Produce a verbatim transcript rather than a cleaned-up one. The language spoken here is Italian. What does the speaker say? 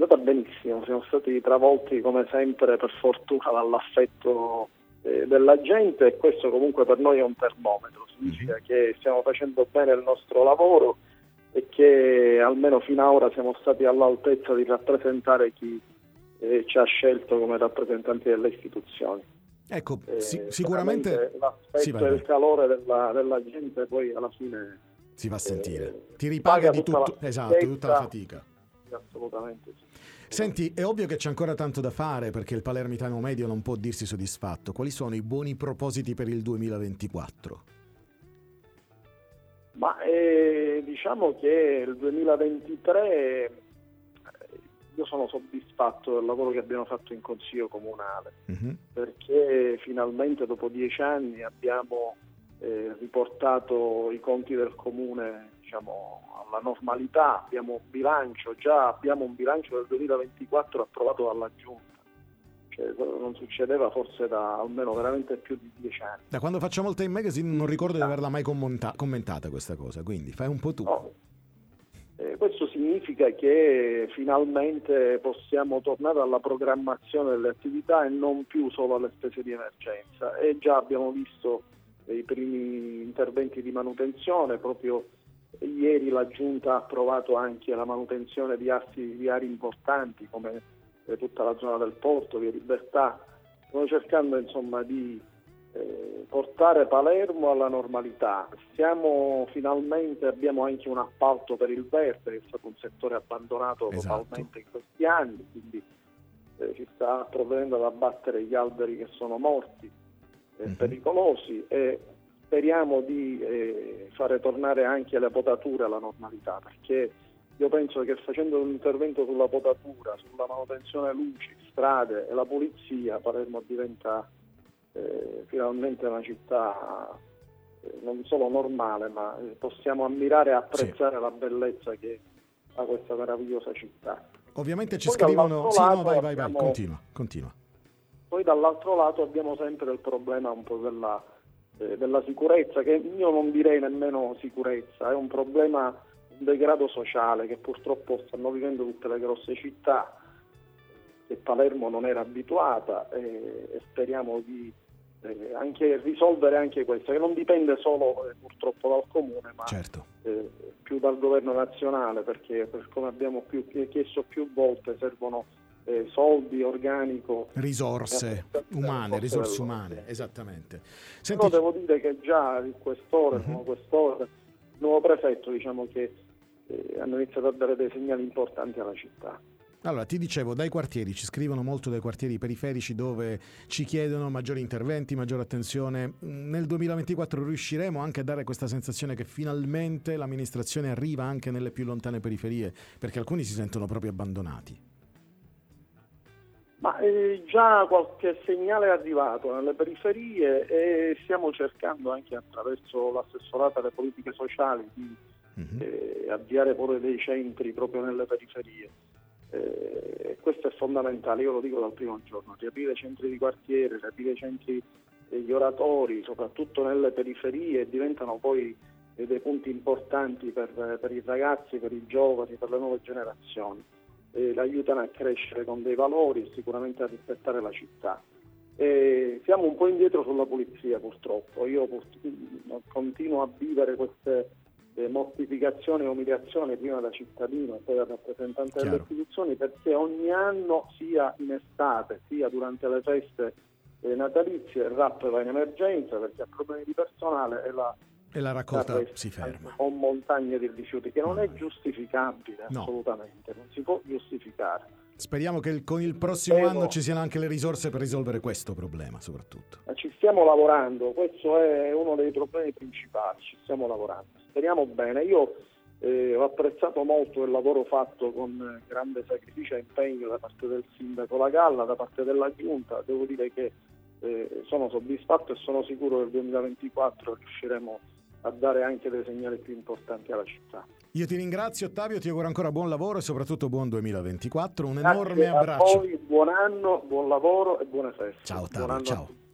andata benissimo, siamo stati travolti come sempre per fortuna dall'affetto eh, della gente, e questo comunque per noi è un termometro, significa mm-hmm. che stiamo facendo bene il nostro lavoro e che almeno fino ad ora siamo stati all'altezza di rappresentare chi eh, ci ha scelto come rappresentanti delle istituzioni. Ecco, eh, sì, sicuramente l'aspetto sì, e il calore della, della gente poi alla fine si va a sentire, eh, ti ripaga di tutto, esatto, tutta la fatica. Assolutamente sì. Senti, è ovvio che c'è ancora tanto da fare perché il palermitano medio non può dirsi soddisfatto. Quali sono i buoni propositi per il duemilaventiquattro? Ma eh, diciamo che il duemilaventitré io sono soddisfatto del lavoro che abbiamo fatto in Consiglio Comunale, mm-hmm. perché finalmente dopo dieci anni abbiamo eh, riportato i conti del Comune, diciamo, alla normalità, abbiamo un bilancio, già abbiamo un bilancio del duemilaventiquattro approvato dalla Giunta, cioè, non succedeva forse da almeno veramente più di dieci anni. Da quando facciamo il Time Magazine non ricordo di averla mai commenta- commentata questa cosa, quindi fai un po' tu. No. Eh, questo significa che finalmente possiamo tornare alla programmazione delle attività e non più solo alle spese di emergenza, e già abbiamo visto eh, i primi interventi di manutenzione. Proprio ieri la Giunta ha approvato anche la manutenzione di assi viari importanti come eh, tutta la zona del porto, via Libertà. Stiamo cercando insomma di eh, portare Palermo alla normalità. Siamo finalmente, abbiamo anche un appalto per il verde, che è stato un settore abbandonato esatto. totalmente in questi anni, quindi eh, si sta provvedendo ad abbattere gli alberi che sono morti, eh, mm-hmm. pericolosi, e speriamo di eh, fare tornare anche le potature alla normalità, perché io penso che facendo un intervento sulla potatura, sulla manutenzione luci, strade e la pulizia, Palermo diventa eh, finalmente una città eh, non solo normale, ma eh, possiamo ammirare e apprezzare sì. la bellezza che ha questa meravigliosa città. Ovviamente ci poi scrivono... Sì, no, vai, vai, vai, abbiamo... continua, continua. Poi dall'altro lato abbiamo sempre il problema un po' della... della sicurezza, che io non direi nemmeno sicurezza, è un problema, un degrado sociale che purtroppo stanno vivendo tutte le grosse città, che Palermo non era abituata, e, e speriamo di eh, anche risolvere anche questo, che non dipende solo eh, purtroppo dal Comune, ma certo. eh, più dal governo nazionale, perché per come abbiamo più, chiesto più volte servono Eh, soldi, organico, risorse eh, umane, risorse, risorse umane, esattamente. Senti... Però devo dire che già in quest'ora, uh-huh. sono quest'ora, il nuovo prefetto, diciamo che eh, hanno iniziato a dare dei segnali importanti alla città. Allora, ti dicevo, dai quartieri, ci scrivono molto dai quartieri periferici dove ci chiedono maggiori interventi, maggiore attenzione. Nel duemilaventiquattro riusciremo anche a dare questa sensazione che finalmente l'amministrazione arriva anche nelle più lontane periferie, perché alcuni si sentono proprio abbandonati. Ma eh, già qualche segnale è arrivato nelle periferie e stiamo cercando anche attraverso l'assessorato alle politiche sociali di uh-huh. eh, avviare pure dei centri proprio nelle periferie. Eh, questo è fondamentale, io lo dico dal primo giorno, riaprire centri di quartiere, riaprire centri degli oratori, soprattutto nelle periferie, diventano poi eh, dei punti importanti per, per i ragazzi, per i giovani, per le nuove generazioni. Eh, l'aiutano a crescere con dei valori e sicuramente a rispettare la città. Eh, siamo un po' indietro sulla pulizia purtroppo, io pur- continuo a vivere queste eh, mortificazioni e umiliazioni prima da cittadino e poi da rappresentante Chiaro. delle istituzioni, perché ogni anno, sia in estate sia durante le feste eh, natalizie, il R A P va in emergenza perché ha problemi di personale e la E la raccolta si ferma. Con montagne di rifiuti, che non è giustificabile, no. assolutamente, non si può giustificare. Speriamo che il, con il prossimo Spero, anno ci siano anche le risorse per risolvere questo problema, soprattutto. Ci stiamo lavorando, questo è uno dei problemi principali, ci stiamo lavorando. Speriamo bene. Io eh, ho apprezzato molto il lavoro fatto con grande sacrificio e impegno da parte del sindaco La Galla, da parte della Giunta. Devo dire che eh, sono soddisfatto e sono sicuro che nel duemilaventiquattro riusciremo a dare anche dei segnali più importanti alla città. Io ti ringrazio, Ottavio, ti auguro ancora buon lavoro e soprattutto buon duemilaventiquattro. Un Grazie enorme a abbraccio. voi, buon anno, buon lavoro e buone feste. Ciao Ottavio, ciao.